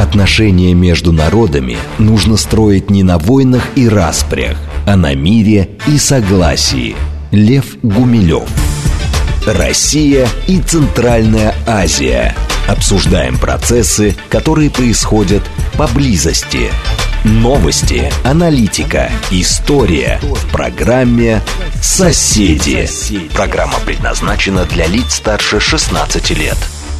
Отношения между народами нужно строить не на войнах и распрях, а на мире и согласии. Лев Гумилев. Россия и Центральная Азия. Обсуждаем процессы, которые происходят поблизости. Новости, аналитика, история в программе «Соседи». Программа предназначена для лиц старше 16 лет.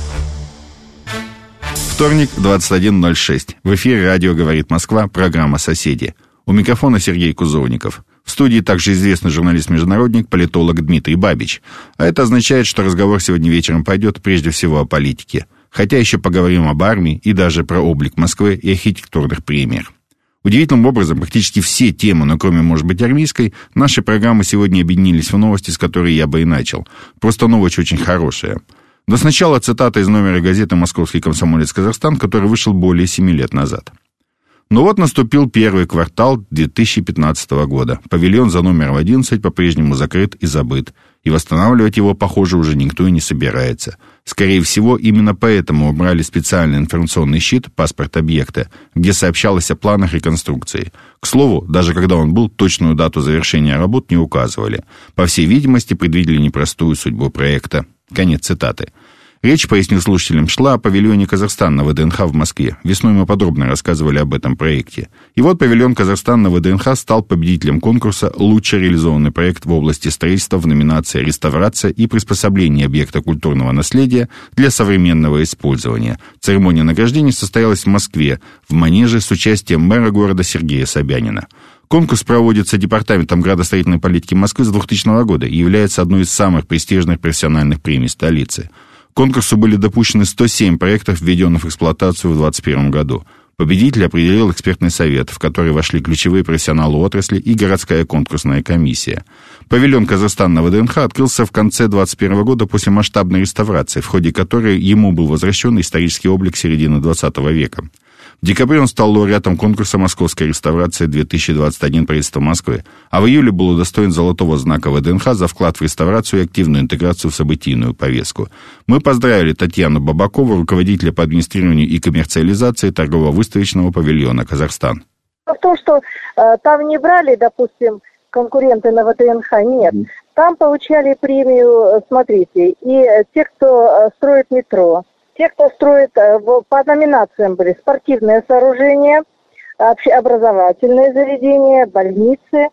Вторник, 21:06. В эфире радио «Говорит Москва», программа «Соседи». У микрофона Сергей Кузовников. В студии также известный журналист-международник, политолог Дмитрий Бабич. А это означает, что разговор сегодня вечером пойдет прежде всего о политике. Хотя еще поговорим об армии и даже про облик Москвы и архитектурных премиях. Удивительным образом, практически все темы, но кроме, может быть, армейской, наши программы сегодня объединились в новости, с которой я бы и начал. Просто новость очень хорошая. Но сначала цитата из номера газеты «Московский комсомолец Казахстан», который вышел более 7 лет назад. Но вот наступил первый квартал 2015 года. Павильон за номером 11 по-прежнему закрыт и забыт. И восстанавливать его, похоже, уже никто и не собирается. Скорее всего, именно поэтому убрали специальный информационный щит «Паспорт объекта», где сообщалось о планах реконструкции. К слову, даже когда он был, точную дату завершения работ не указывали. По всей видимости, предвидели непростую судьбу проекта. Конец цитаты. Речь, поясню слушателям, шла о павильоне «Казахстан» на ВДНХ в Москве. Весной мы подробно рассказывали об этом проекте. И вот павильон «Казахстан» на ВДНХ стал победителем конкурса «Лучший реализованный проект в области строительства» в номинации «Реставрация и приспособление объекта культурного наследия для современного использования». Церемония награждения состоялась в Москве, в Манеже, с участием мэра города Сергея Собянина. Конкурс проводится Департаментом градостроительной политики Москвы с 2000 года и является одной из самых престижных профессиональных премий столицы. К конкурсу были допущены 107 проектов, введенных в эксплуатацию в 2021 году. Победитель определил экспертный совет, в который вошли ключевые профессионалы отрасли и городская конкурсная комиссия. Павильон «Казахстан» на ВДНХ открылся в конце 2021 года после масштабной реставрации, в ходе которой ему был возвращен исторический облик середины 20 века. В декабре он стал лауреатом конкурса «Московская реставрация-2021» правительства Москвы, а в июле был удостоен золотого знака ВДНХ за вклад в реставрацию и активную интеграцию в событийную повестку. Мы поздравили Татьяну Бабакову, руководителя по администрированию и коммерциализации торгово-выставочного павильона «Казахстан». В том, что там не брали, допустим, конкуренты на ВДНХ, нет. Там получали премию, смотрите, и те, кто строит метро. Те, кто строит, по номинациям были спортивные сооружения, общеобразовательные заведения, больницы.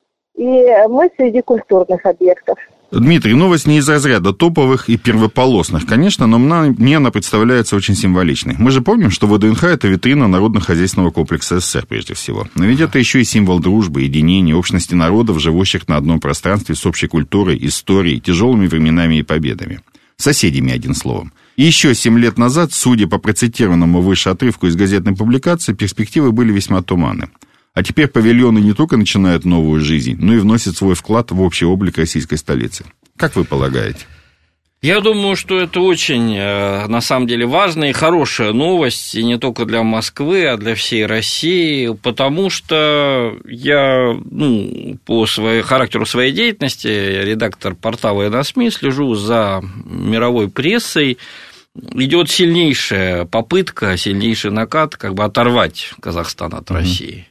И мы среди культурных объектов. Дмитрий, новость не из разряда топовых и первополосных, конечно, но мне она представляется очень символичной. Мы же помним, что ВДНХ – это витрина народно-хозяйственного комплекса СССР, прежде всего. Но ведь это еще и символ дружбы, единения, общности народов, живущих на одном пространстве с общей культурой, историей, тяжелыми временами и победами. Соседями, одним словом. И еще 7 лет назад, судя по процитированному выше отрывку из газетной публикации, перспективы были весьма туманны. А теперь павильоны не только начинают новую жизнь, но и вносят свой вклад в общий облик российской столицы. Как вы полагаете? Я думаю, что это очень, на самом деле, важная и хорошая новость, и не только для Москвы, а для всей России, потому что я, по характеру своей деятельности, редактор портала «СМИ», слежу за мировой прессой. Идет сильнейшая попытка, сильнейший накат, оторвать Казахстан от России.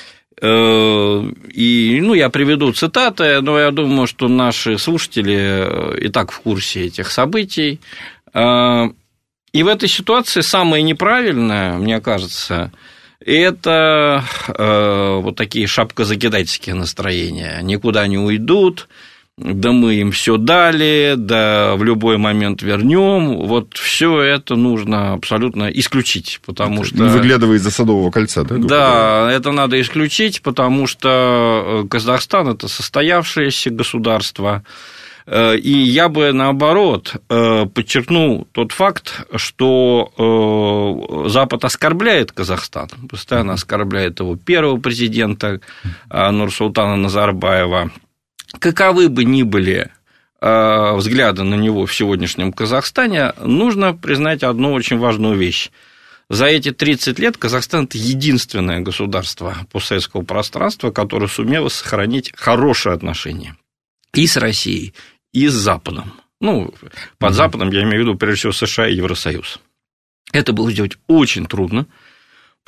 И, я приведу цитаты, но я думаю, что наши слушатели и так в курсе этих событий. И в этой ситуации самое неправильное, мне кажется, это вот такие шапкозакидательские настроения. Никуда не уйдут, да мы им все дали, да в любой момент вернем. Вот все это нужно абсолютно исключить, потому что... Не выглядывая из-за Садового кольца, да? Да, это надо исключить, потому что Казахстан – это состоявшееся государство. И я бы, наоборот, подчеркнул тот факт, что Запад оскорбляет Казахстан, постоянно оскорбляет его первого президента Нурсултана Назарбаева. Каковы бы ни были взгляды на него в сегодняшнем Казахстане, нужно признать одну очень важную вещь. За эти 30 лет Казахстан – это единственное государство постсоветского пространства, которое сумело сохранить хорошие отношения и с Россией, и с Западом. Под Западом я имею в виду, прежде всего, США и Евросоюз. Это было сделать очень трудно,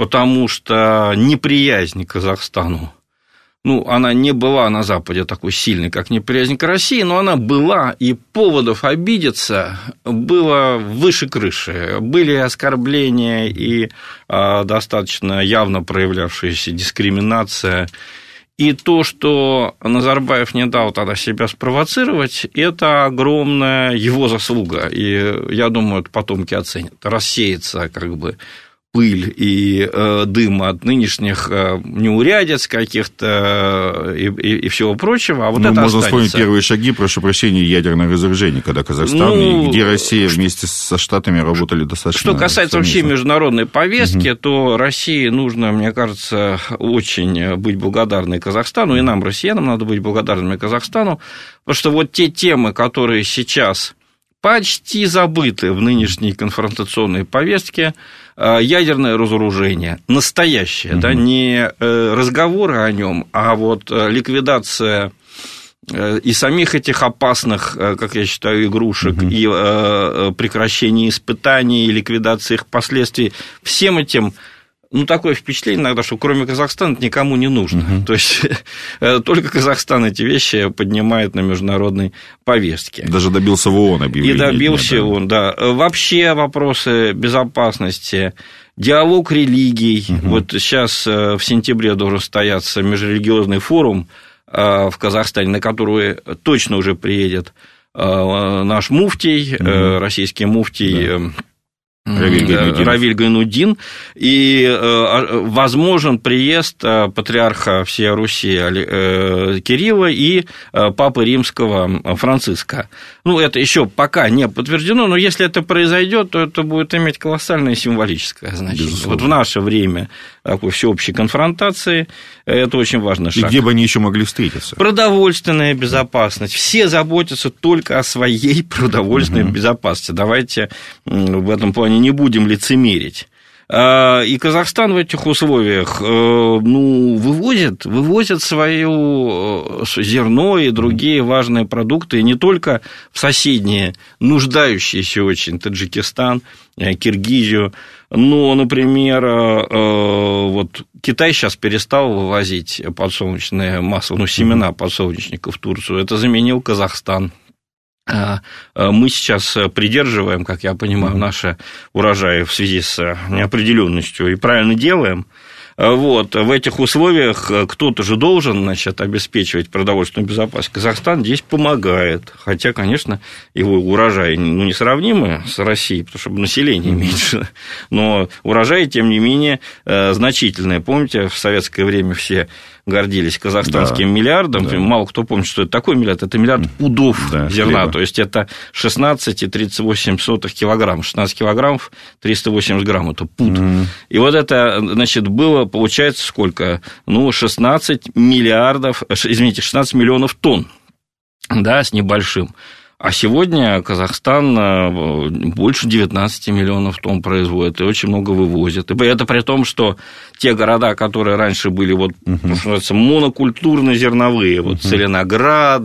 потому что неприязнь к Казахстану, она не была на Западе такой сильной, как неприязнь к России, но она была, и поводов обидеться было выше крыши. Были оскорбления и достаточно явно проявлявшаяся дискриминация. И то, что Назарбаев не дал тогда себя спровоцировать, это огромная его заслуга. И я думаю, это потомки оценят. Рассеется пыль и дым от нынешних неурядиц каких-то и всего прочего, а вот это можно останется. Вспомнить первые шаги, прошу прощения, ядерное разоружение, когда Казахстан и где Россия вместе со Штатами работали достаточно. Что касается вообще международной повестки, то России нужно, мне кажется, очень быть благодарной Казахстану, и нам, россиянам, надо быть благодарными Казахстану, потому что вот те темы, которые сейчас почти забыты в нынешней конфронтационной повестке, ядерное разоружение, настоящее, не разговоры о нем, а вот ликвидация и самих этих опасных, как я считаю, игрушек, и прекращение испытаний, и ликвидация их последствий, всем этим. Такое впечатление иногда, что кроме Казахстана это никому не нужно. То есть только Казахстан эти вещи поднимает на международной повестке. Даже добился в ООН объявления. И добился ООН, да. Вообще вопросы безопасности, диалог религий. Вот сейчас в сентябре должен состояться межрелигиозный форум в Казахстане, на который точно уже приедет наш муфтий, российский муфтий. Равиль Гайнуддин, и возможен приезд патриарха всей Руси Кирилла и папы римского Франциска. Это еще пока не подтверждено, но если это произойдет, то это будет иметь колоссальное символическое значение. Безусловно. Вот в наше время такой всеобщей конфронтации это очень важный шаг. И где бы они еще могли встретиться? Продовольственная безопасность. Все заботятся только о своей продовольственной безопасности. Давайте в этом плане не будем лицемерить. И Казахстан в этих условиях вывозит свое зерно и другие важные продукты, и не только в соседние, нуждающиеся очень Таджикистан, Киргизию, но, например, вот Китай сейчас перестал вывозить подсолнечное масло, семена подсолнечника в Турцию, это заменил Казахстан. Мы сейчас придерживаем, как я понимаю, наши урожаи в связи с неопределенностью и правильно делаем. Вот, в этих условиях кто-то же должен, обеспечивать продовольственную безопасность. Казахстан здесь помогает, хотя, конечно, его урожаи несравнимы с Россией, потому что население меньше, но урожаи, тем не менее, значительные. Помните, в советское время все гордились казахстанским миллиардом, мало кто помнит, что это такой миллиард, это миллиард пудов зерна, то есть это 16,38 килограмм, 16 килограммов, 380 грамм, это пуд. И вот это, было, получается, сколько? 16 миллионов тонн, с небольшим. А сегодня Казахстан больше 19 миллионов тонн производит и очень много вывозит. И это при том, что те города, которые раньше были что называется, монокультурно-зерновые, Целиноград,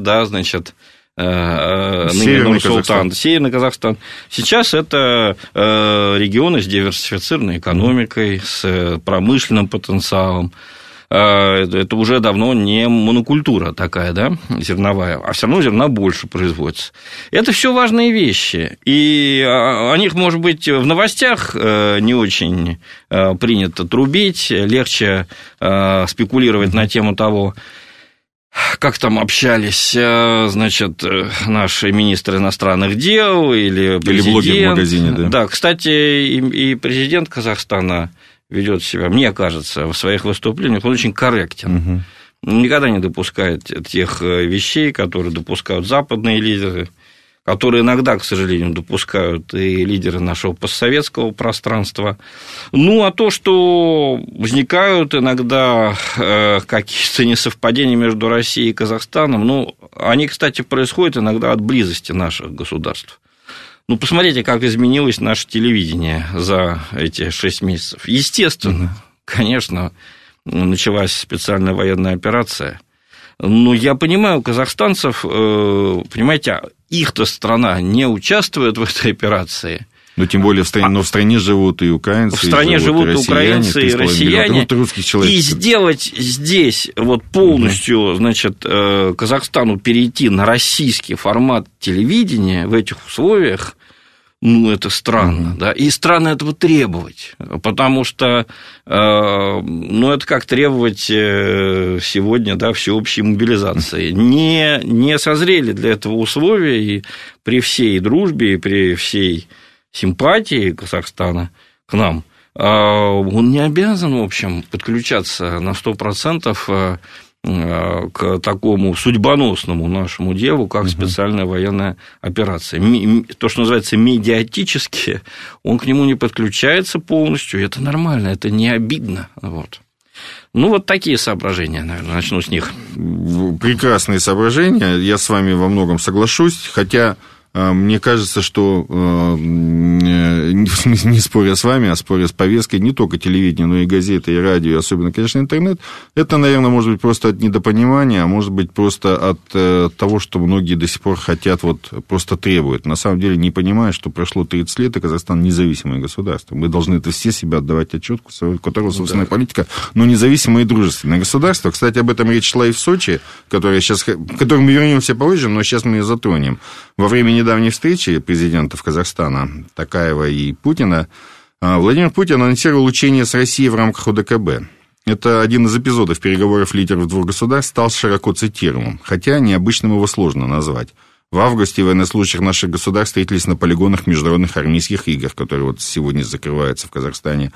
ныне Нур-Султан, Северный Казахстан. Сейчас это регионы с диверсифицированной экономикой, с промышленным потенциалом. Это уже давно не монокультура такая, зерновая, а все равно зерна больше производится. Это все важные вещи, и о них, может быть, в новостях не очень принято трубить, легче спекулировать на тему того, как там общались, наши министры иностранных дел или президент. Или блогер в магазине, Да, кстати, и президент Казахстана ведет себя, мне кажется, в своих выступлениях он очень корректен. Никогда не допускает тех вещей, которые допускают западные лидеры, которые иногда, к сожалению, допускают и лидеры нашего постсоветского пространства. А то, что возникают иногда какие-то несовпадения между Россией и Казахстаном, они, кстати, происходят иногда от близости наших государств. Посмотрите, как изменилось наше телевидение за эти 6 месяцев. Естественно, конечно, началась специальная военная операция. Но я понимаю казахстанцев, понимаете, их-то страна не участвует в этой операции. Но тем более в стране живут и украинцы, в стране живут и украинцы, и россияне. И сделать здесь вот полностью, значит, Казахстану перейти на российский формат телевидения в этих условиях, ну, это странно, да, и странно этого требовать, потому что, ну, это как требовать сегодня, да, всеобщей мобилизации. Не созрели для этого условия, и при всей дружбе, и при всей симпатии Казахстана к нам, он не обязан, в общем, подключаться на 100% к такому судьбоносному нашему делу, как специальная военная операция. То, что называется медиатически, он к нему не подключается полностью, это нормально, это не обидно. Вот. Ну, вот такие соображения, наверное, начну с них. Прекрасные соображения, я с вами во многом соглашусь, хотя мне кажется, что, не споря с вами, а споря с повесткой, не только телевидение, но и газеты, и радио, и особенно, конечно, интернет, это, наверное, может быть просто от недопонимания, а может быть просто от того, что многие до сих пор хотят, вот просто требуют. На самом деле не понимая, что прошло 30 лет, и Казахстан независимое государство. Мы должны это все себе отдавать отчет, у которого собственная политика, но независимое и дружественное государство. Кстати, об этом речь шла и в Сочи, к которой мы вернемся позже, но сейчас мы ее затронем. Во время недавней встречи президентов Казахстана Токаева и Путина Владимир Путин анонсировал учения с Россией в рамках ОДКБ. Это один из эпизодов переговоров лидеров двух государств стал широко цитируемым, хотя необычным его сложно назвать. В августе военнослужащих наших государств встретились на полигонах международных армейских игр, которые вот сегодня закрываются в Казахстане,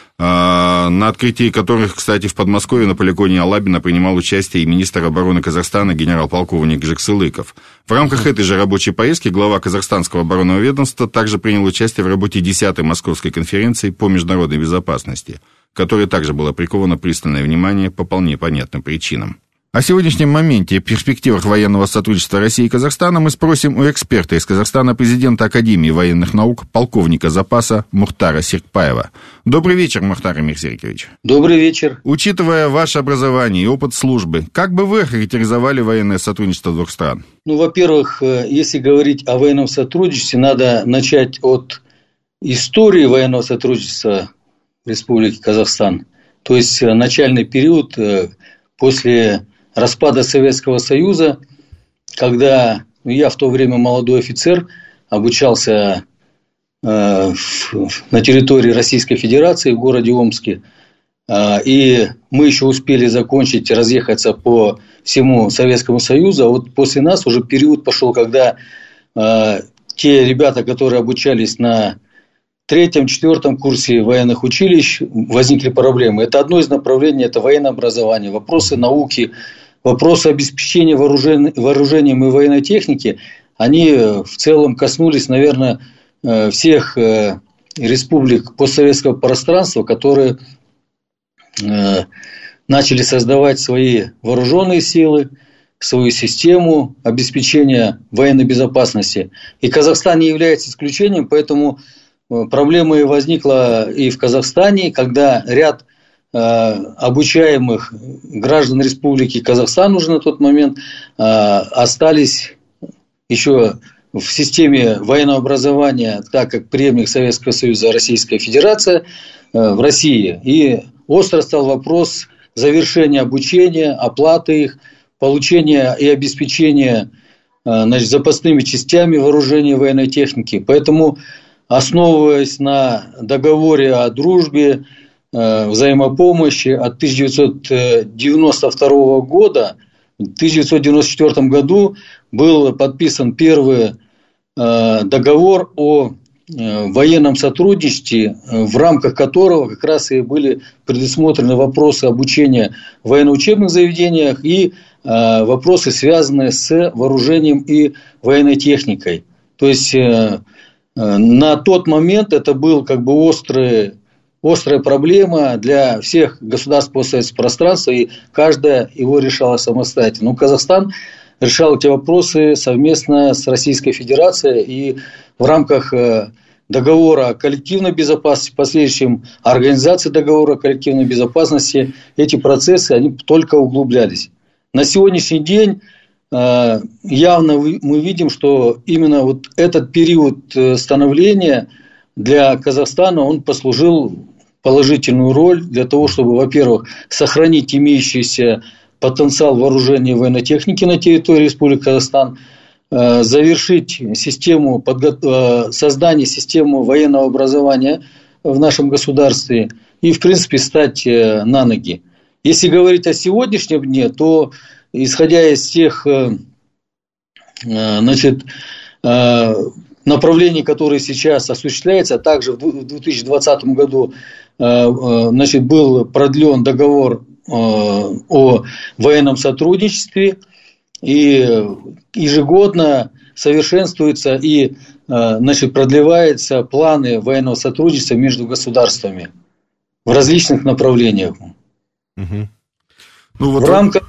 на открытии которых, кстати, в Подмосковье на полигоне Алабино принимал участие и министр обороны Казахстана генерал-полковник Жексылыков. В рамках этой же рабочей поездки глава Казахстанского оборонного ведомства также принял участие в работе 10-й Московской конференции по международной безопасности, к которой также было приковано пристальное внимание по вполне понятным причинам. О сегодняшнем моменте и перспективах военного сотрудничества России и Казахстана мы спросим у эксперта из Казахстана, президента Академии военных наук, полковника запаса Мухтара Серкпаева. Добрый вечер, Мухтар Мирзирикович. Добрый вечер. Учитывая ваше образование и опыт службы, как бы вы характеризовали военное сотрудничество двух стран? Ну, во-первых, если говорить о военном сотрудничестве, надо начать от истории военного сотрудничества Республики Казахстан. То есть начальный период после распада Советского Союза, когда я в то время молодой офицер, обучался на территории Российской Федерации в городе Омске, и мы еще успели закончить, разъехаться по всему Советскому Союзу, а вот после нас уже период пошел, когда те ребята, которые обучались на 3-4 курсе военных училищ, возникли проблемы. Это одно из направлений, это военное образование, вопросы науки, вопросы обеспечения вооружением и военной техники, они в целом коснулись, наверное, всех республик постсоветского пространства, которые начали создавать свои вооруженные силы, свою систему обеспечения военной безопасности. И Казахстан не является исключением, поэтому проблема возникла и в Казахстане, когда ряд обучаемых граждан Республики Казахстан уже на тот момент остались еще в системе военного образования, так как преемник Советского Союза Российская Федерация в России. И остро стал вопрос завершения обучения, оплаты их, получения и обеспечения запасными частями вооружения и военной техники. Поэтому, основываясь на договоре о дружбе, взаимопомощи от 1992 года, в 1994 году был подписан первый договор о военном сотрудничестве, в рамках которого как раз и были предусмотрены вопросы обучения в военно-учебных заведениях и вопросы, связанные с вооружением и военной техникой. То есть на тот момент это был как бы острая проблема для всех государств постсоветского пространства, и каждая его решала самостоятельно. Но Казахстан решал эти вопросы совместно с Российской Федерацией, и в рамках договора о коллективной безопасности, в последующем организации договора о коллективной безопасности, эти процессы они только углублялись. На сегодняшний день явно мы видим, что именно вот этот период становления для Казахстана он послужил положительную роль для того, чтобы, во-первых, сохранить имеющийся потенциал вооружения и военной техники на территории Республики Казахстан, завершить создание системы военного образования в нашем государстве и, в принципе, стать на ноги. Если говорить о сегодняшнем дне, то, исходя из тех направлений, которые сейчас осуществляются, а также в 2020 году был продлен договор о военном сотрудничестве, и ежегодно совершенствуются и продлеваются планы военного сотрудничества между государствами в различных направлениях. Угу. В рамках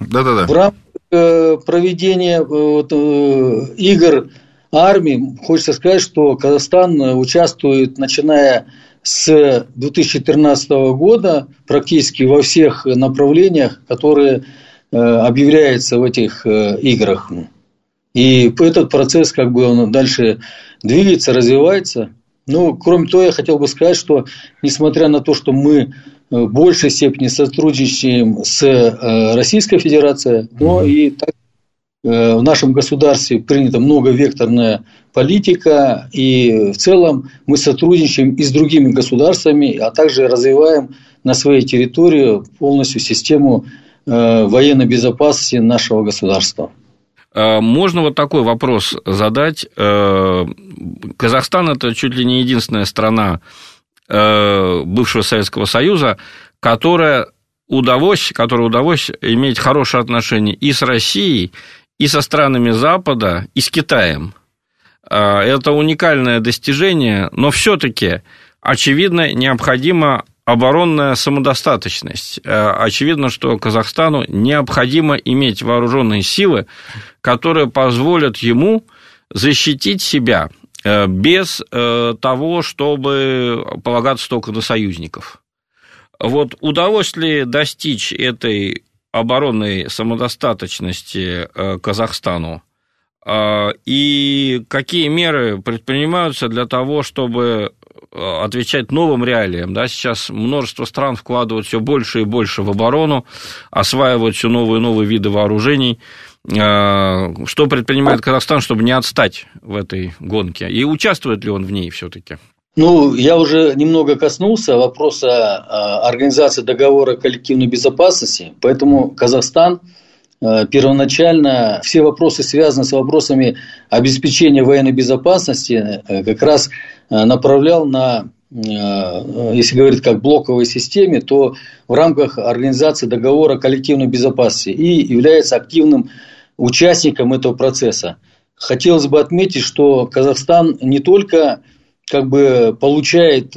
проведения игр армии, хочется сказать, что Казахстан участвует, начиная с 2013 года, практически во всех направлениях, которые объявляются в этих играх. И этот процесс он дальше двигается, развивается. Но, кроме того, я хотел бы сказать, что несмотря на то, что мы в большей степени сотрудничаем с Российской Федерацией, но и так в нашем государстве принята многовекторная политика, и в целом мы сотрудничаем и с другими государствами, а также развиваем на своей территории полностью систему военной безопасности нашего государства. Можно вот такой вопрос задать. Казахстан – это чуть ли не единственная страна бывшего Советского Союза, которой удалось иметь хорошие отношения и с Россией, и со странами Запада, и с Китаем. Это уникальное достижение, но все-таки, очевидно, необходима оборонная самодостаточность. Очевидно, что Казахстану необходимо иметь вооруженные силы, которые позволят ему защитить себя без того, чтобы полагаться только на союзников. Вот удалось ли достичь этой оборонной самодостаточности Казахстану? И какие меры предпринимаются для того, чтобы отвечать новым реалиям? Да, сейчас множество стран вкладывают все больше и больше в оборону, осваивают все новые и новые виды вооружений. Что предпринимает Казахстан, чтобы не отстать в этой гонке? И участвует ли он в ней все-таки? Я уже немного коснулся вопроса организации договора коллективной безопасности, поэтому Казахстан первоначально все вопросы, связанные с вопросами обеспечения военной безопасности, как раз направлял на, если говорить как блоковой системе, то в рамках организации договора коллективной безопасности и является активным участником этого процесса. Хотелось бы отметить, что Казахстан не только получает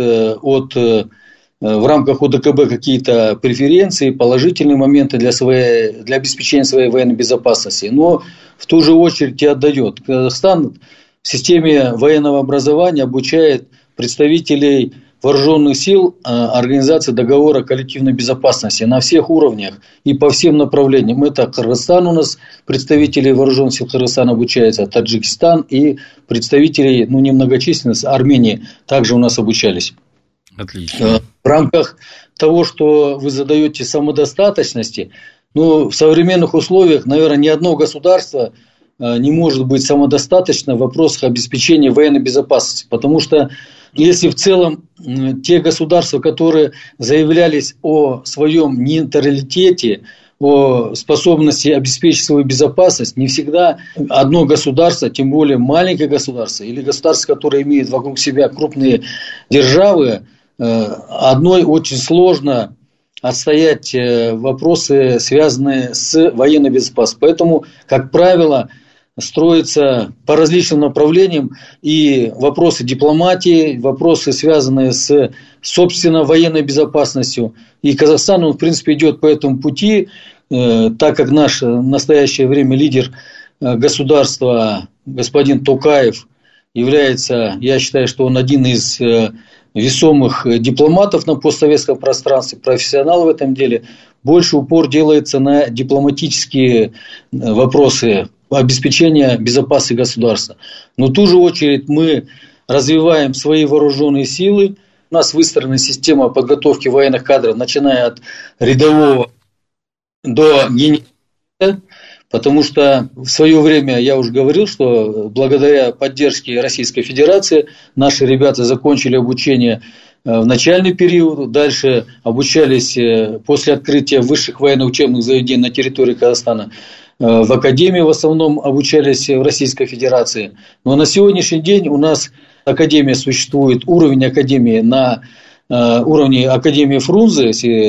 в рамках ОДКБ какие-то преференции, положительные моменты для обеспечения своей военной безопасности, но в ту же очередь и отдает. Казахстан в системе военного образования обучает представителей вооруженных сил организации договора коллективной безопасности на всех уровнях и по всем направлениям. Это Кыргызстан, у нас представители вооруженных сил Кыргызстана обучаются, Таджикистан и представители, немногочисленные, Армении также у нас обучались. Отлично. В рамках того, что вы задаете самодостаточности, в современных условиях, наверное, ни одно государство не может быть самодостаточно в вопросах обеспечения военной безопасности, потому что если в целом те государства, которые заявлялись о своем нейтралитете, о способности обеспечить свою безопасность, не всегда одно государство, тем более маленькое государство или государство, которое имеет вокруг себя крупные державы, одной очень сложно отстоять вопросы, связанные с военной безопасностью. Поэтому, как правило, строятся по различным направлениям и вопросы дипломатии, вопросы, связанные с, собственно, военной безопасностью. И Казахстан, в принципе, идет по этому пути, так как наш в настоящее время лидер государства, господин Токаев, является, я считаю, что он один из весомых дипломатов на постсоветском пространстве, профессионал в этом деле. Больше упор делается на дипломатические вопросы обеспечения безопасности государства. Но в ту же очередь мы развиваем свои вооруженные силы. У нас выстроена система подготовки военных кадров, начиная от рядового до генерала, потому что в свое время я уже говорил, что благодаря поддержке Российской Федерации наши ребята закончили обучение в начальный период, дальше обучались после открытия высших военно-учебных заведений на территории Казахстана. В академии в основном обучались в Российской Федерации. Но на сегодняшний день у нас академия существует, уровень академии на уровне Академии Фрунзе,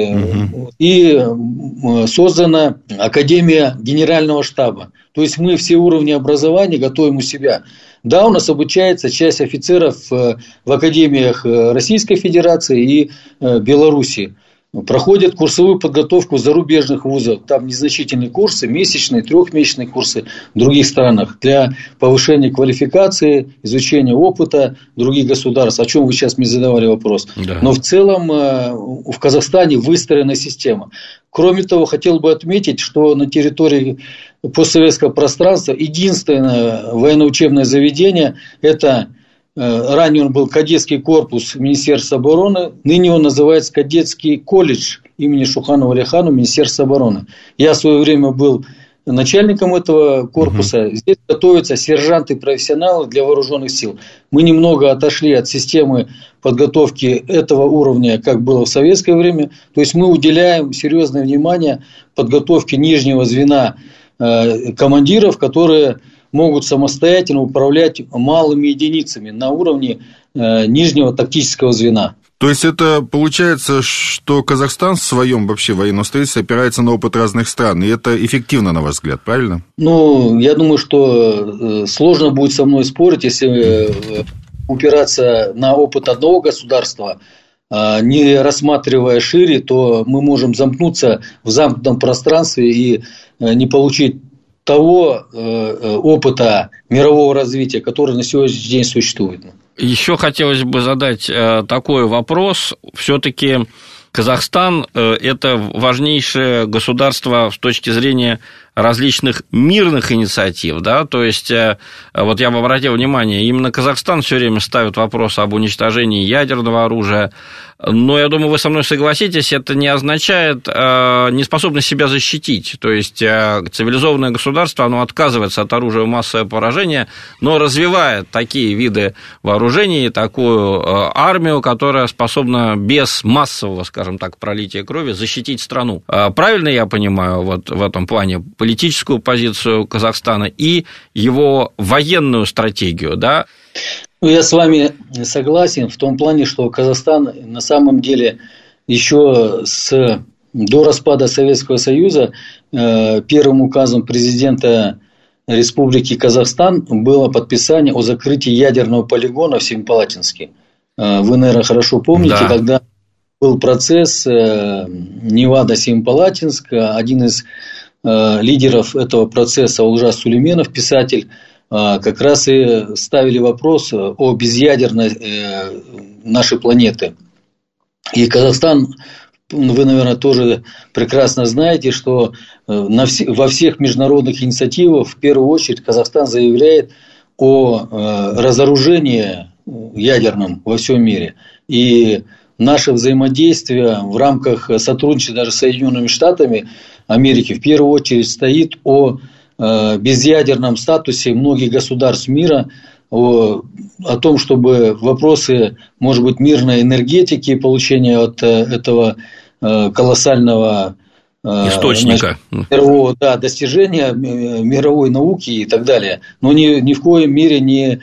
и создана Академия Генерального штаба. То есть мы все уровни образования готовим у себя. Да, у нас обучается часть офицеров в академиях Российской Федерации и Белоруссии. Проходят курсовую подготовку в зарубежных вузах. Там незначительные курсы, месячные, трехмесячные курсы в других странах для повышения квалификации, изучения опыта других государств, о чем вы сейчас мне задавали вопрос. Да. Но в целом в Казахстане выстроена система. Кроме того, хотел бы отметить, что на территории постсоветского пространства единственное военно-учебное заведение – это ранее он был кадетский корпус Министерства обороны, ныне он называется кадетский колледж имени Шуханова Алиханова Министерства обороны. Я в свое время был начальником этого корпуса. Здесь готовятся сержанты-профессионалы для вооруженных сил. Мы немного отошли от системы подготовки этого уровня, как было в советское время. То есть мы уделяем серьезное внимание подготовке нижнего звена командиров, которые могут самостоятельно управлять малыми единицами на уровне нижнего тактического звена. То есть это получается, что Казахстан в своем вообще военном строительстве опирается на опыт разных стран, и это эффективно, на ваш взгляд, правильно? Ну, я думаю, что сложно будет со мной спорить, если упираться на опыт одного государства, не рассматривая шире, то мы можем замкнуться в замкнутом пространстве и не получить того опыта мирового развития, который на сегодняшний день существует. Еще хотелось бы задать такой вопрос. Все-таки Казахстан – это важнейшее государство с точки зрения различных мирных инициатив, да, то есть, вот я бы обратил внимание, именно Казахстан все время ставит вопрос об уничтожении ядерного оружия, но я думаю, вы со мной согласитесь, это не означает неспособность себя защитить, то есть, цивилизованное государство, оно отказывается от оружия массового поражения, но развивает такие виды вооружений, такую армию, которая способна без массового, скажем так, пролития крови защитить страну. Правильно я понимаю вот в этом плане политическую позицию Казахстана и его военную стратегию, да? Ну, я с вами согласен в том плане, что Казахстан на самом деле еще до распада Советского Союза первым указом президента Республики Казахстан было подписание о закрытии ядерного полигона в Семипалатинске. Вы, наверное, хорошо помните, да. Когда был процесс Невада-Семипалатинск, один из лидеров этого процесса Олжас Сулейменов, писатель, как раз и ставили вопрос о безъядерной нашей планеты. И Казахстан, вы, наверное, тоже прекрасно знаете, что во всех международных инициативах в первую очередь Казахстан заявляет о разоружении ядерном во всем мире. И наше взаимодействие в рамках сотрудничества даже с Соединенными Штатами Америки в первую очередь стоит о безъядерном статусе многих государств мира, о том, чтобы вопросы, может быть, мирной энергетики, получения от этого колоссального источника, мирового, достижения мировой науки и так далее, но ни в коем мере не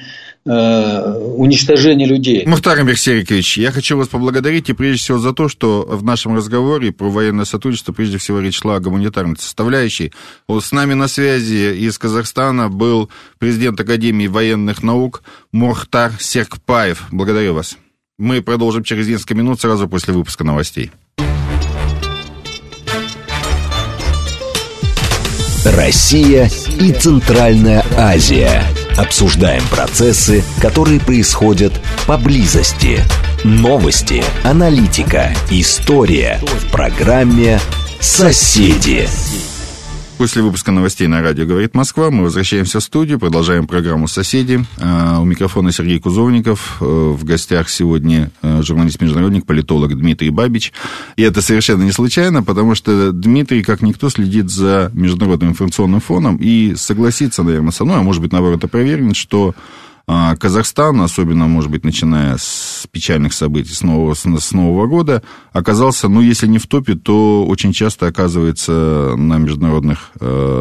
уничтожение людей. Мухтар Амирсерикович, я хочу вас поблагодарить и прежде всего за то, что в нашем разговоре про военное сотрудничество прежде всего речь шла о гуманитарной составляющей. Вот с нами на связи из Казахстана был президент Академии военных наук Мухтар Серкпаев. Благодарю вас. Мы продолжим через несколько минут сразу после выпуска новостей. Россия и Центральная Азия. Обсуждаем процессы, которые происходят поблизости. Новости, аналитика, история в программе «Соседи». После выпуска новостей на радио «Говорит Москва» мы возвращаемся в студию, продолжаем программу «Соседи». У микрофона Сергей Кузовников. В гостях сегодня журналист-международник, политолог Дмитрий Бабич. И это совершенно не случайно, потому что Дмитрий, как никто, следит за международным информационным фоном и согласится, наверное, со мной, а может быть, наоборот, опровергнет, что Казахстан, особенно, может быть, начиная с печальных событий с Нового года, оказался, если не в топе, то очень часто оказывается на международных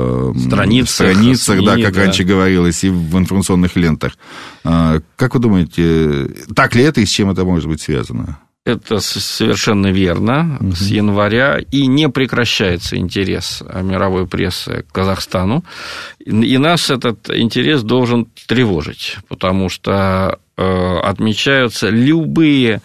страницах, да, как раньше говорилось, и в информационных лентах. Как вы думаете, так ли это и с чем это может быть связано? Это совершенно верно. С января и не прекращается интерес мировой прессы к Казахстану. И нас этот интерес должен тревожить, потому что отмечаются любые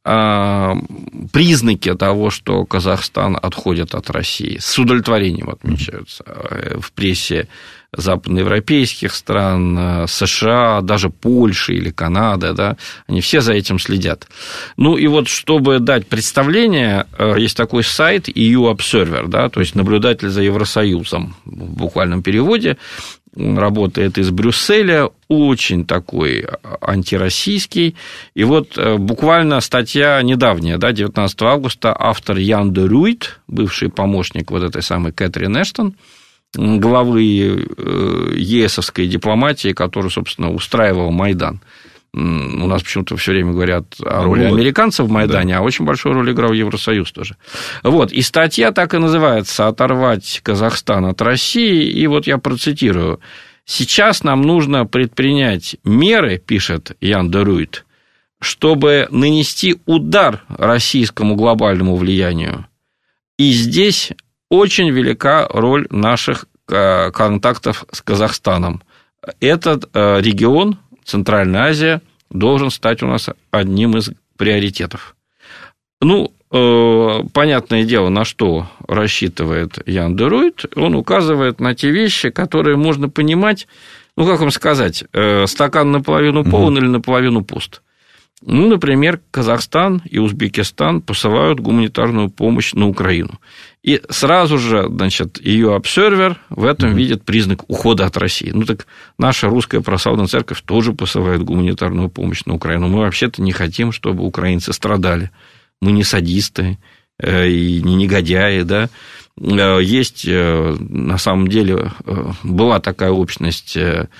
признаки того, что Казахстан отходит от России. С удовлетворением отмечаются в прессе западноевропейских стран, США, даже Польши или Канады, да, они все за этим следят. И вот, чтобы дать представление, есть такой сайт EU Observer, да, то есть наблюдатель за Евросоюзом в буквальном переводе, он работает из Брюсселя, очень такой антироссийский. И вот буквально статья недавняя, да, 19 августа, автор Ян де Руйт, бывший помощник вот этой самой Кэтрин Эштон, главы ЕСовской дипломатии, который, собственно, устраивал Майдан. У нас почему-то все время говорят о роли американцев в Майдане, да. А очень большую роль играл Евросоюз тоже. Вот, и статья так и называется «Оторвать Казахстан от России». И вот я процитирую. «Сейчас нам нужно предпринять меры, пишет Ян де Руйт, чтобы нанести удар российскому глобальному влиянию. И здесь очень велика роль наших контактов с Казахстаном. Этот регион, Центральная Азия, должен стать у нас одним из приоритетов». Понятное дело, на что рассчитывает Ян де Руйт, он указывает на те вещи, которые можно понимать, как вам сказать, стакан наполовину полон или наполовину пуст. Например, Казахстан и Узбекистан посылают гуманитарную помощь на Украину. И сразу же, ее Observer в этом видит признак ухода от России. Так наша русская православная церковь тоже посылает гуманитарную помощь на Украину. Мы вообще-то не хотим, чтобы украинцы страдали. Мы не садисты и не негодяи, да. Есть, на самом деле, была такая общность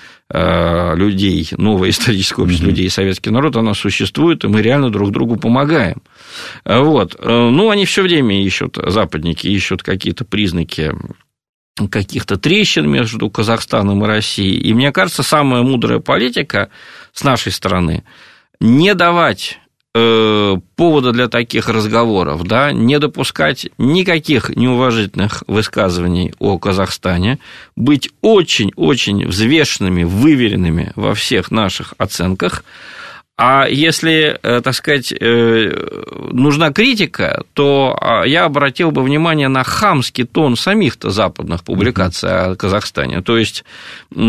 людей, новая историческая общность людей и советский народ, она существует, и мы реально друг другу помогаем. Вот. Они все время ищут, западники ищут какие-то признаки каких-то трещин между Казахстаном и Россией. И мне кажется, самая мудрая политика с нашей стороны – не давать повода для таких разговоров, да, не допускать никаких неуважительных высказываний о Казахстане, быть очень-очень взвешенными, выверенными во всех наших оценках. А если, так сказать, нужна критика, то я обратил бы внимание на хамский тон самих-то западных публикаций о Казахстане. То есть и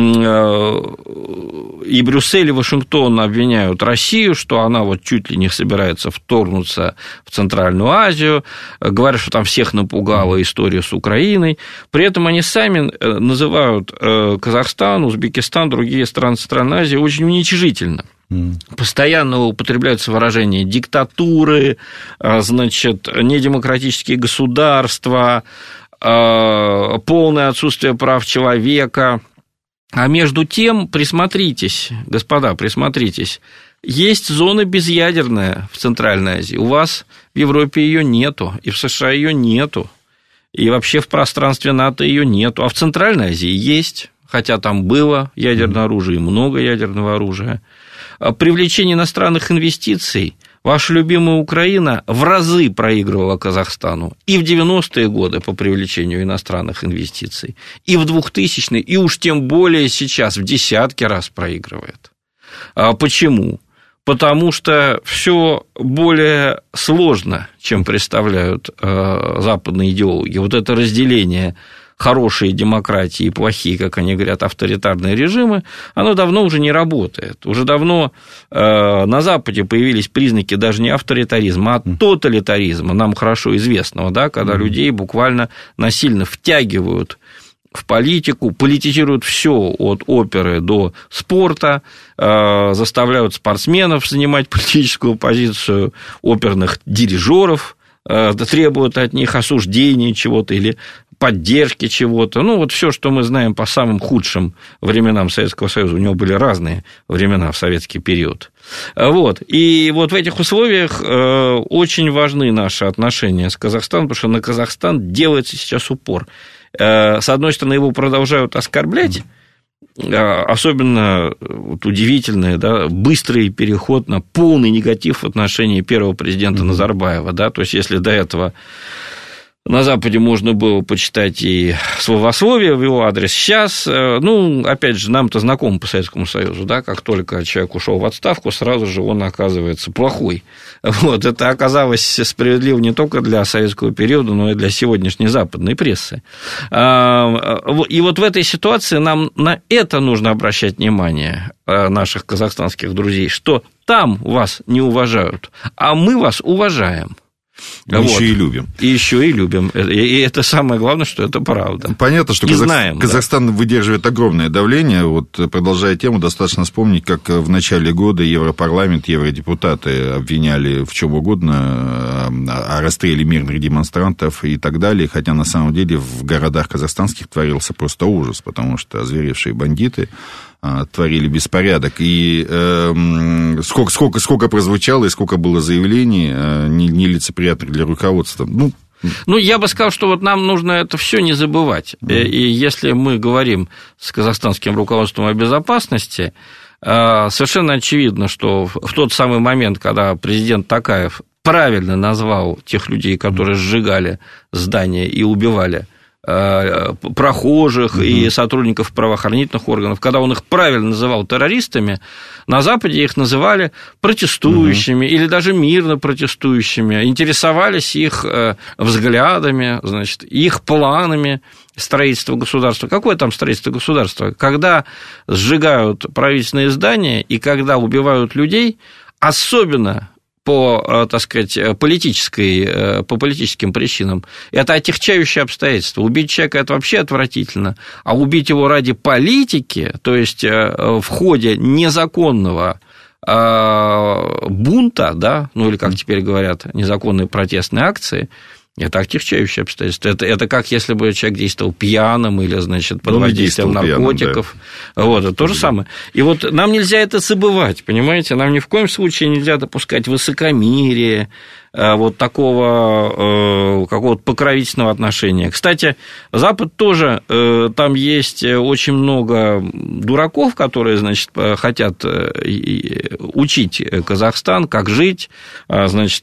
Брюссель, и Вашингтон обвиняют Россию, что она вот чуть ли не собирается вторгнуться в Центральную Азию, говорят, что там всех напугала история с Украиной. При этом они сами называют Казахстан, Узбекистан, другие страны Центральной Азии очень уничижительно. Постоянно употребляются выражения диктатуры, недемократические государства, полное отсутствие прав человека. А между тем, присмотритесь, господа, присмотритесь, есть зона безъядерная в Центральной Азии. У вас в Европе ее нету, и в США ее нету, и вообще в пространстве НАТО ее нету. А в Центральной Азии есть, хотя там было ядерное оружие и много ядерного оружия. Привлечение иностранных инвестиций, ваша любимая Украина в разы проигрывала Казахстану и в 90-е годы по привлечению иностранных инвестиций, и в 2000-е, и уж тем более сейчас в десятки раз проигрывает. Почему? Потому что все более сложно, чем представляют западные идеологи. Вот это разделение хорошие демократии и плохие, как они говорят, авторитарные режимы, оно давно уже не работает. Уже давно на Западе появились признаки даже не авторитаризма, а тоталитаризма, нам хорошо известного, да, когда людей буквально насильно втягивают в политику, политизируют все от оперы до спорта, заставляют спортсменов занимать политическую позицию, оперных дирижеров, требуют от них осуждения чего-то или поддержки чего-то. Ну, вот все, что мы знаем по самым худшим временам Советского Союза. У него были разные времена в советский период. Вот. И вот в этих условиях очень важны наши отношения с Казахстаном, потому что на Казахстан делается сейчас упор. С одной стороны, его продолжают оскорблять, особенно вот удивительный, да, быстрый переход на полный негатив в отношении первого президента Назарбаева. Да, то есть, если до этого на Западе можно было почитать и словословие в его адрес, сейчас, ну, опять же, нам-то знакомо по Советскому Союзу, да, как только человек ушел в отставку, сразу же он оказывается плохой. Вот, это оказалось справедливо не только для советского периода, но и для сегодняшней западной прессы. И вот в этой ситуации нам на это нужно обращать внимание, наших казахстанских друзей, что там вас не уважают, а мы вас уважаем. Вот. Еще и любим. И еще и любим. И это самое главное, что это правда. Понятно, что Казахстан выдерживает огромное давление. Вот, продолжая тему, достаточно вспомнить, как в начале года Европарламент, евродепутаты обвиняли в чем угодно, о расстреле мирных демонстрантов и так далее. Хотя на самом деле в городах казахстанских творился просто ужас, потому что озверевшие бандиты творили беспорядок. И сколько прозвучало, и сколько было заявлений нелицеприятных для руководства. Ну, я бы сказал, что вот нам нужно это все не забывать. И если мы говорим с казахстанским руководством о безопасности, совершенно очевидно, что в тот самый момент, когда президент Токаев правильно назвал тех людей, которые сжигали здания и убивали прохожих и сотрудников правоохранительных органов, когда он их правильно называл террористами, на Западе их называли протестующими или даже мирно протестующими, интересовались их взглядами, значит, их планами строительства государства. Какое там строительство государства? Когда сжигают правительственные здания и когда убивают людей, особенно по, так сказать, по политическим причинам, это отягчающее обстоятельство. Убить человека – это вообще отвратительно, а убить его ради политики, то есть в ходе незаконного бунта, да, ну или, как теперь говорят, незаконной протестной акции, это отягчающее обстоятельство. Это как если бы человек действовал пьяным или, значит, под воздействием наркотиков. Пьяным, да. Вот, это то же самое. И вот нам нельзя это забывать, понимаете? Нам ни в коем случае нельзя допускать высокомерие, вот такого какого-то покровительственного отношения. Кстати, Запад тоже, там есть очень много дураков, которые, значит, хотят учить Казахстан, как жить, значит,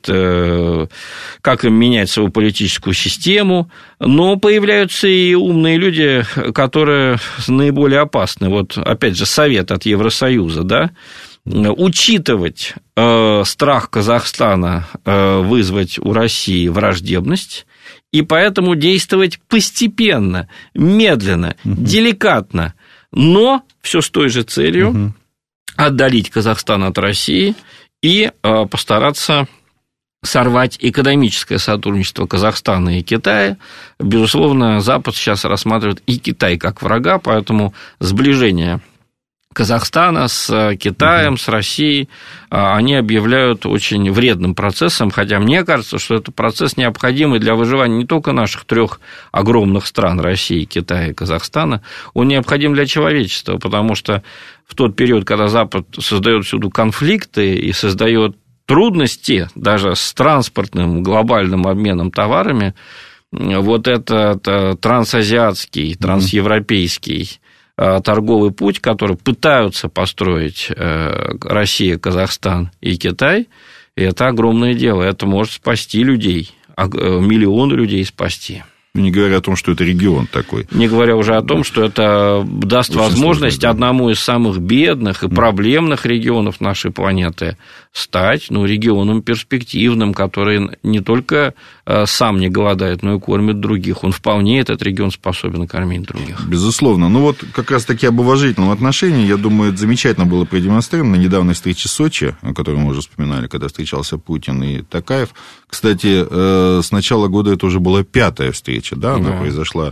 как им менять свою политическую систему, но появляются и умные люди, которые наиболее опасны. Вот, опять же, совет от Евросоюза, да, учитывать страх Казахстана вызвать у России враждебность, и поэтому действовать постепенно, медленно, деликатно, но все с той же целью отдалить Казахстан от России и постараться сорвать экономическое сотрудничество Казахстана и Китая. Безусловно, Запад сейчас рассматривает и Китай как врага, поэтому сближение Казахстана с Китаем, с Россией, они объявляют очень вредным процессом, хотя мне кажется, что это процесс необходимый для выживания не только наших трех огромных стран, России, Китая и Казахстана, он необходим для человечества, потому что в тот период, когда Запад создает всюду конфликты и создает трудности даже с транспортным глобальным обменом товарами, вот этот трансазиатский, трансевропейский торговый путь, который пытаются построить Россия, Казахстан и Китай, это огромное дело. Это может спасти людей, миллионы людей спасти. Не говоря о том, что это регион такой. Не говоря уже о том, что это даст очень возможность сложно, да, одному из самых бедных и проблемных регионов нашей планеты стать регионом перспективным, который не только сам не голодает, но и кормит других. Он вполне, этот регион, способен кормить других. Безусловно. Ну, вот как раз-таки об уважительном отношении, я думаю, это замечательно было продемонстрировано на недавней встрече в Сочи, о которой мы уже вспоминали, когда встречался Путин и Токаев. Кстати, с начала года это уже была 5-я встреча, да, она произошла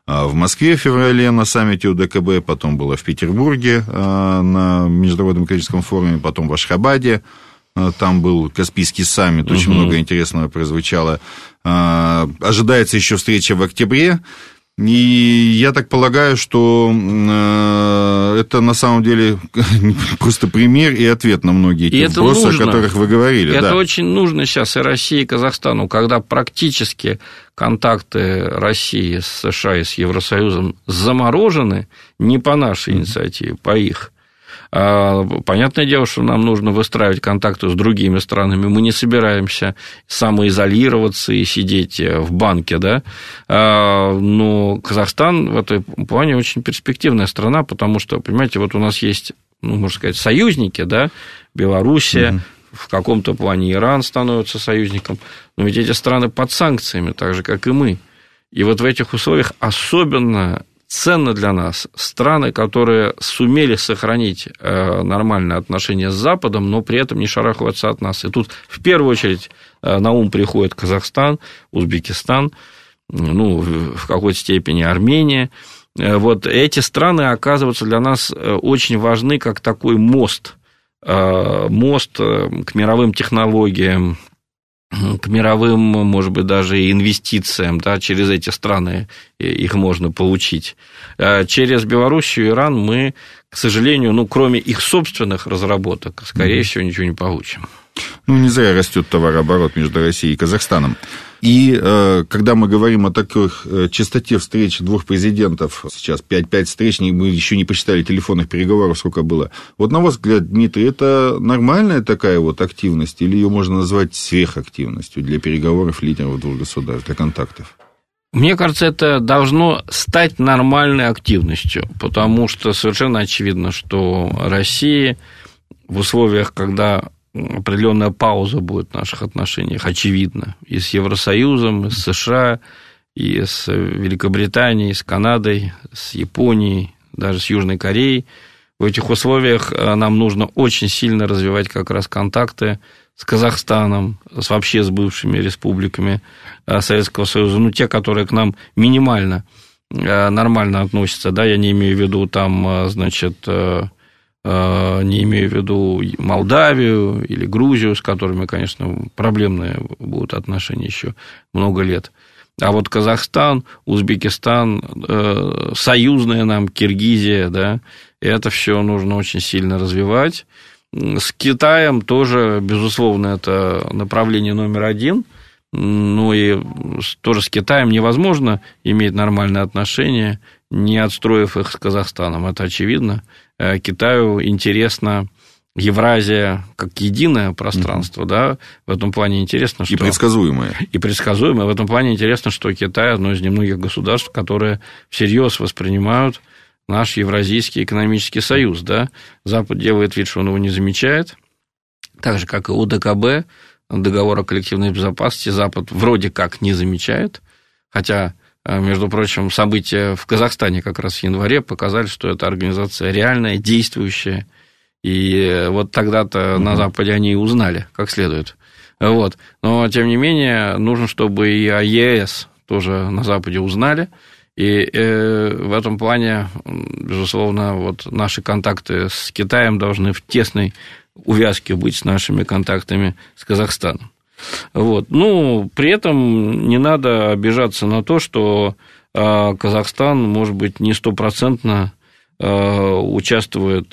в Москве в феврале на саммите УДКБ, потом было в Петербурге на Международном экономическом форуме, потом в Ашхабаде. Там был Каспийский саммит, очень много интересного прозвучало. Ожидается еще встреча в октябре. И я так полагаю, что это на самом деле просто пример и ответ на многие те вопросы, о которых вы говорили. Это очень нужно сейчас и России, и Казахстану, когда практически контакты России с США и с Евросоюзом заморожены не по нашей инициативе, по их. Понятное дело, что нам нужно выстраивать контакты с другими странами. Мы не собираемся самоизолироваться и сидеть в банке, да? Но Казахстан в этом плане очень перспективная страна, потому что, понимаете, вот у нас есть, можно сказать, союзники, да? Белоруссия, в каком-то плане Иран становится союзником, но ведь эти страны под санкциями, так же, как и мы. И вот в этих условиях особенно ценно для нас страны, которые сумели сохранить нормальные отношения с Западом, но при этом не шарахаются от нас. И тут в первую очередь на ум приходит Казахстан, Узбекистан, в какой-то степени Армения. Вот эти страны оказываются для нас очень важны как такой мост к мировым технологиям, к мировым, может быть, даже инвестициям, да, через эти страны их можно получить. Через Белоруссию и Иран мы, к сожалению, кроме их собственных разработок, скорее всего, ничего не получим. Не зря растет товарооборот между Россией и Казахстаном. И когда мы говорим о такой частоте встреч двух президентов, сейчас 5 встреч, мы еще не посчитали телефонных переговоров, сколько было. Вот на ваш взгляд, Дмитрий, это нормальная такая вот активность, или ее можно назвать сверхактивностью для переговоров лидеров двух государств, для контактов? Мне кажется, это должно стать нормальной активностью, потому что совершенно очевидно, что Россия в условиях, когда определенная пауза будет в наших отношениях, очевидно, и с Евросоюзом, и с США, и с Великобританией, и с Канадой, с Японией, даже с Южной Кореей. В этих условиях нам нужно очень сильно развивать как раз контакты с Казахстаном, вообще с бывшими республиками Советского Союза, те, которые к нам минимально нормально относятся, да, я не имею в виду там, не имею в виду Молдавию или Грузию, с которыми, конечно, проблемные будут отношения еще много лет. А вот Казахстан, Узбекистан, союзная нам Киргизия, да, это все нужно очень сильно развивать. С Китаем тоже, безусловно, это направление номер один. И тоже с Китаем невозможно иметь нормальные отношения, не отстроив их с Казахстаном. Это очевидно. Китаю интересна Евразия как единое пространство, да, в этом плане интересно, что... И предсказуемое. В этом плане интересно, что Китай одно из немногих государств, которые всерьез воспринимают наш Евразийский экономический союз, да. Запад делает вид, что он его не замечает, так же, как и УДКБ, договор о коллективной безопасности, Запад вроде как не замечает, хотя... Между прочим, события в Казахстане как раз в январе показали, что эта организация реальная, действующая. И вот тогда-то на Западе они и узнали как следует. Вот. Но, тем не менее, нужно, чтобы и о ЕС тоже на Западе узнали. И в этом плане, безусловно, вот наши контакты с Китаем должны в тесной увязке быть с нашими контактами с Казахстаном. Вот. При этом не надо обижаться на то, что Казахстан, может быть, не 100% участвует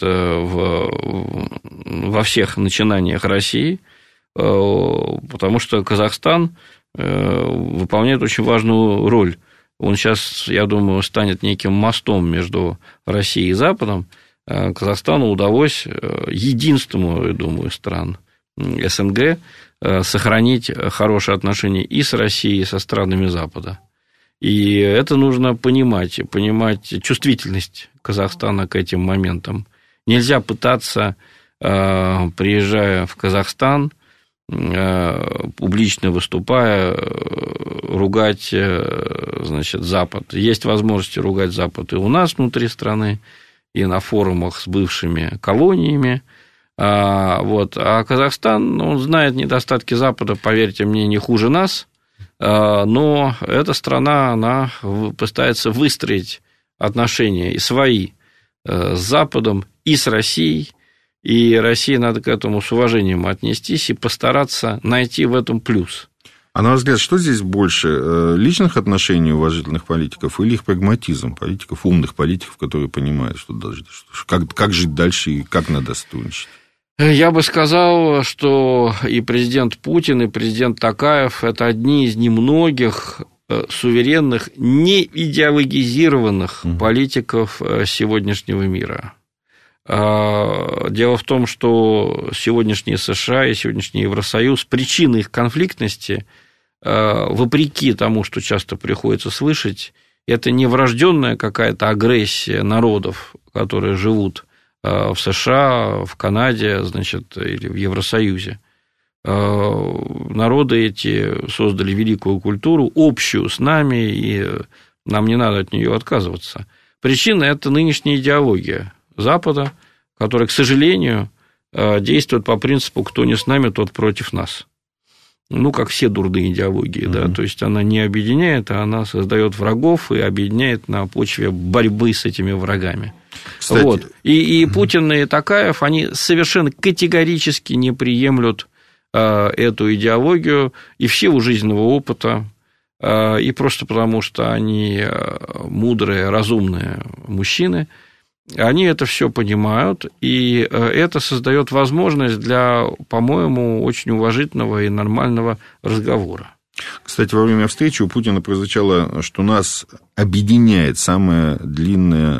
во всех начинаниях России, потому что Казахстан выполняет очень важную роль. Он сейчас, я думаю, станет неким мостом между Россией и Западом. Казахстану удалось единственному, я думаю, стран СНГ сохранить хорошие отношения и с Россией, и со странами Запада. И это нужно понимать чувствительность Казахстана к этим моментам. Нельзя пытаться, приезжая в Казахстан, публично выступая, ругать, Запад. Есть возможность ругать Запад и у нас внутри страны, и на форумах с бывшими колониями. А Казахстан, он знает недостатки Запада, поверьте мне, не хуже нас, но эта страна, она пытается выстроить отношения и свои с Западом, и с Россией, и России надо к этому с уважением отнестись и постараться найти в этом плюс. А на ваш взгляд, что здесь больше, личных отношений уважительных политиков или их прагматизм, политиков, умных политиков, которые понимают, что как жить дальше и как надо сотрудничать? Я бы сказал, что и президент Путин, и президент Токаев – это одни из немногих суверенных, не идеологизированных политиков сегодняшнего мира. Дело в том, что сегодняшние США и сегодняшний Евросоюз, причины их конфликтности, вопреки тому, что часто приходится слышать, это не врожденная какая-то агрессия народов, которые живут в США, в Канаде, значит, или в Евросоюзе. Народы эти создали великую культуру, общую с нами, и нам не надо от нее отказываться. Причина – это нынешняя идеология Запада, которая, к сожалению, действует по принципу «кто не с нами, тот против нас». Ну, как все дурные идеологии, да, то есть она не объединяет, а она создает врагов и объединяет на почве борьбы с этими врагами. Кстати, вот. И Путин и Токаев, они совершенно категорически не приемлют эту идеологию и в силу жизненного опыта, и просто потому, что они мудрые, разумные мужчины, они это все понимают, и это создает возможность для, по-моему, очень уважительного и нормального разговора. Кстати, во время встречи у Путина прозвучало, что нас объединяет самая длинная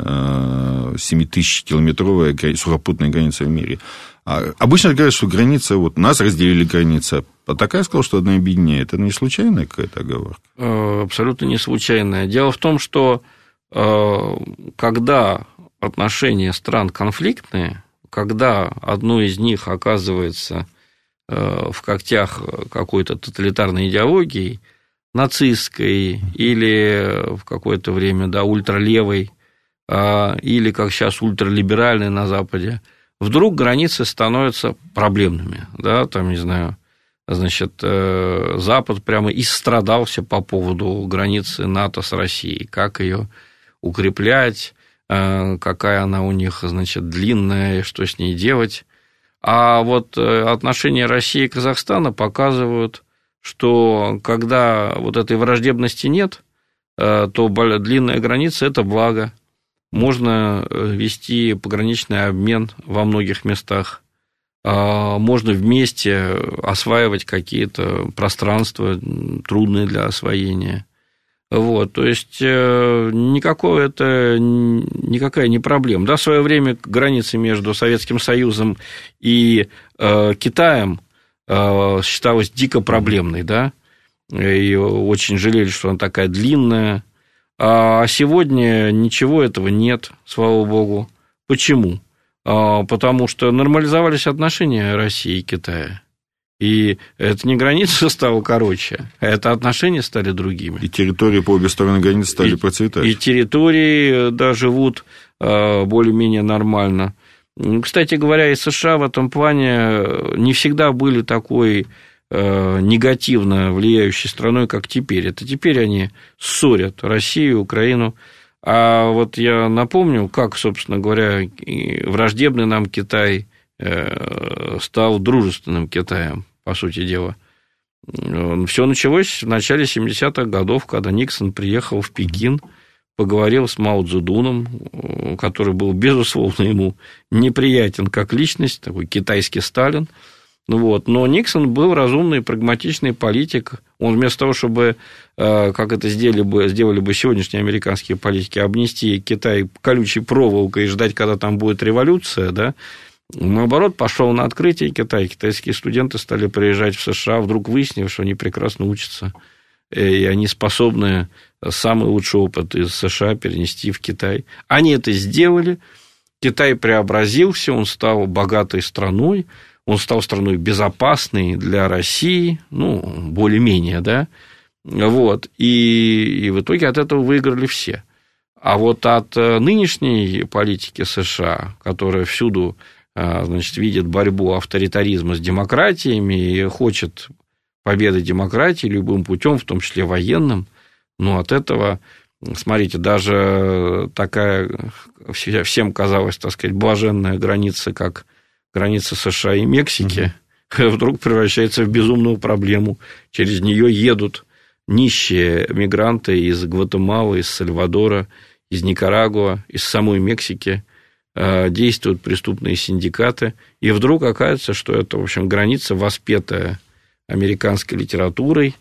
7000-километровая сухопутная граница в мире. Обычно говорят, что граница, вот нас разделили границы, а Токаев сказал, что одна объединяет. Это не случайная какая-то оговорка? Абсолютно не случайная. Дело в том, что когда отношения стран конфликтные, когда одно из них оказывается в когтях какой-то тоталитарной идеологии, нацистской или в какое-то время, да, ультралевой, или, как сейчас, ультралиберальной на Западе, вдруг границы становятся проблемными, да, там, не знаю, значит, Запад прямо истрадался по поводу границы НАТО с Россией, как ее укреплять, какая она у них, значит, длинная, и что с ней делать. А вот отношения России и Казахстана показывают, что когда вот этой враждебности нет, то длинная граница – это благо. Можно вести пограничный обмен во многих местах, можно вместе осваивать какие-то пространства, трудные для освоения. Вот, то есть никакая не проблема. Да, в свое время граница между Советским Союзом и Китаем считалась дико проблемной, да, и очень жалели, что она такая длинная. А сегодня ничего этого нет, слава богу. Почему? Потому что нормализовались отношения России и Китая. И это не граница стала короче, а это отношения стали другими. И территории по обе стороны границы стали процветать. И территории, да, живут более-менее нормально. Кстати говоря, и США в этом плане не всегда были такой негативно влияющей страной, как теперь. Это теперь они ссорят Россию, Украину. А вот я напомню, как, собственно говоря, враждебный нам Китай стал дружественным Китаем, по сути дела. Все началось в начале 70-х годов, когда Никсон приехал в Пекин, поговорил с Мао Цзэдуном, который был, безусловно, ему неприятен как личность, такой китайский Сталин. Вот. Но Никсон был разумный, прагматичный политик. Он вместо того, чтобы, как это сделали бы сегодняшние американские политики, обнести Китай колючей проволокой и ждать, когда там будет революция, да, наоборот, пошел на открытие Китая. Китайские студенты стали приезжать в США, вдруг выяснив, что они прекрасно учатся, и они способны самый лучший опыт из США перенести в Китай. Они это сделали, Китай преобразился, он стал богатой страной, он стал страной безопасной для России, ну, более-менее, да, вот, и в итоге от этого выиграли все. А вот от нынешней политики США, которая всюду, значит, видит борьбу авторитаризма с демократиями и хочет победой демократии любым путем, в том числе военным. Но от этого, смотрите, даже такая всем казалось, так сказать, блаженная граница, как граница США и Мексики, вдруг превращается в безумную проблему. Через нее едут нищие мигранты из Гватемалы, из Сальвадора, из Никарагуа, из самой Мексики, действуют преступные синдикаты, и вдруг оказывается, что это, в общем, граница, воспетая американской литературой.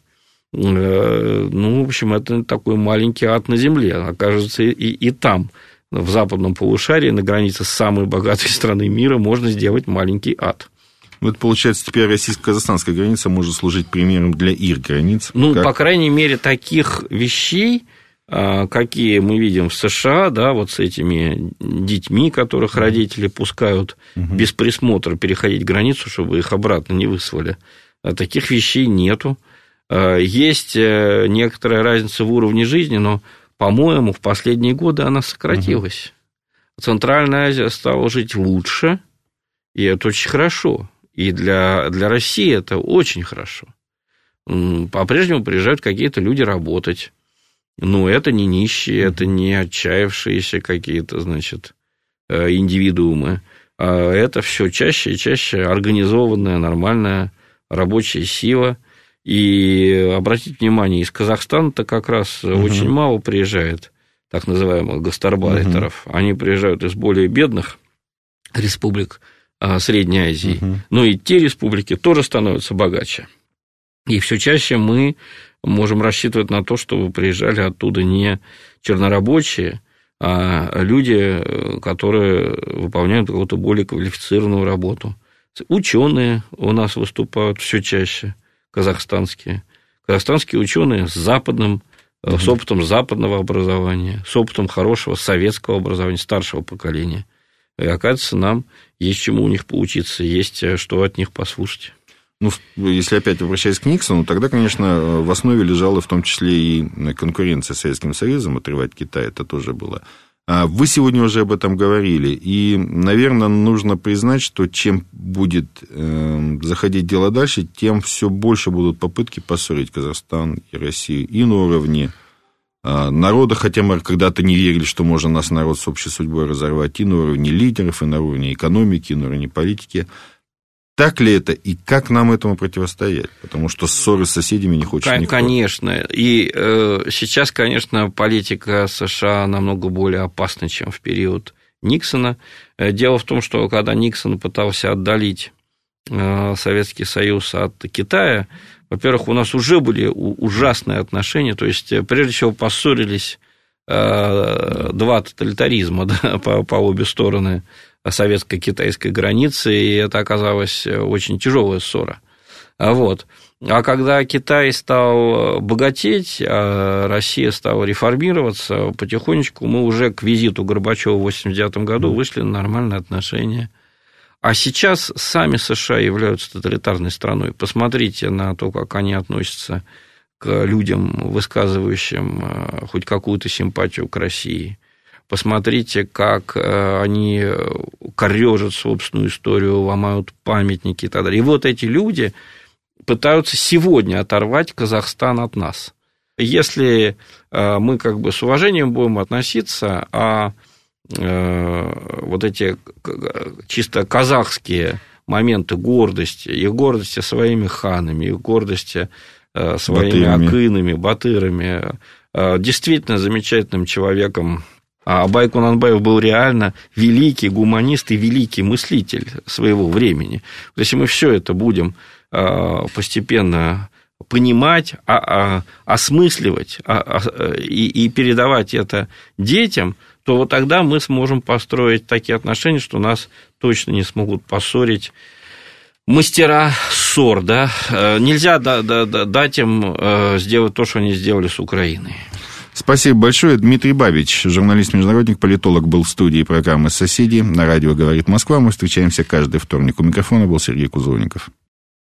Ну, в общем, это такой маленький ад на земле. Окажется, и там, в западном полушарии, на границе самой богатой страны мира, можно сделать маленький ад. Вот, получается, теперь российско-казахстанская граница может служить примером для их границ. Ну, по крайней мере, таких вещей, какие мы видим в США, да, вот с этими детьми, которых родители пускают без присмотра переходить границу, чтобы их обратно не выслали, таких вещей нету. Есть некоторая разница в уровне жизни, но, по-моему, в последние годы она сократилась. Центральная Азия стала жить лучше, и это очень хорошо. И для России это очень хорошо. По-прежнему приезжают какие-то люди работать. Но это не нищие, это не отчаявшиеся какие-то, значит, индивидуумы. А это все чаще и чаще организованная, нормальная рабочая сила. И обратите внимание, из Казахстана-то как раз очень мало приезжает так называемых гастарбайтеров. Они приезжают из более бедных республик Средней Азии. Но и те республики тоже становятся богаче. И все чаще мы можем рассчитывать на то, чтобы приезжали оттуда не чернорабочие, а люди, которые выполняют какую-то более квалифицированную работу. Ученые у нас выступают все чаще, казахстанские. Казахстанские ученые с опытом западного образования, с опытом хорошего советского образования, старшего поколения. И, оказывается, нам есть чему у них поучиться, есть что от них послушать. Ну, если опять обращаясь к Никсону, тогда, конечно, в основе лежала в том числе и конкуренция с Советским Союзом, отрывать Китай, это тоже было. Вы сегодня уже об этом говорили, и, наверное, нужно признать, что чем будет заходить дело дальше, тем все больше будут попытки поссорить Казахстан и Россию и на уровне народа, хотя мы когда-то не верили, что можно нас, народ, с общей судьбой разорвать, и на уровне лидеров, и на уровне экономики, и на уровне политики. Так ли это, и как нам этому противостоять? Потому что ссоры с соседями не хочет никто. Конечно. И сейчас, конечно, политика США намного более опасна, чем в период Никсона. Дело в том, что когда Никсон пытался отдалить Советский Союз от Китая, во-первых, у нас уже были ужасные отношения, то есть, прежде всего, поссорились два тоталитаризма, да, по обе стороны советско-китайской границы, и это оказалась очень тяжелая ссора. Вот. А когда Китай стал богатеть, а Россия стала реформироваться, потихонечку мы уже к визиту Горбачёва в 1989 году вышли на нормальные отношения. А сейчас сами США являются тоталитарной страной. Посмотрите на то, как они относятся к людям, высказывающим хоть какую-то симпатию к России. Посмотрите, как они корёжат собственную историю, ломают памятники и так далее. И вот эти люди пытаются сегодня оторвать Казахстан от нас. Если мы как бы с уважением будем относиться, а вот эти чисто казахские моменты гордости, их гордости своими ханами, их гордости своими акынами, батырами, действительно замечательным человеком. А Абай Кунанбаев был реально великий гуманист и великий мыслитель своего времени. Если мы все это будем постепенно понимать, осмысливать и передавать это детям, то вот тогда мы сможем построить такие отношения, что нас точно не смогут поссорить мастера ссор. Да? Нельзя дать им сделать то, что они сделали с Украиной. Спасибо большое. Дмитрий Бабич, журналист-международник, политолог, был в студии программы «Соседи». На радио «Говорит Москва». Мы встречаемся каждый вторник. У микрофона был Сергей Кузовников.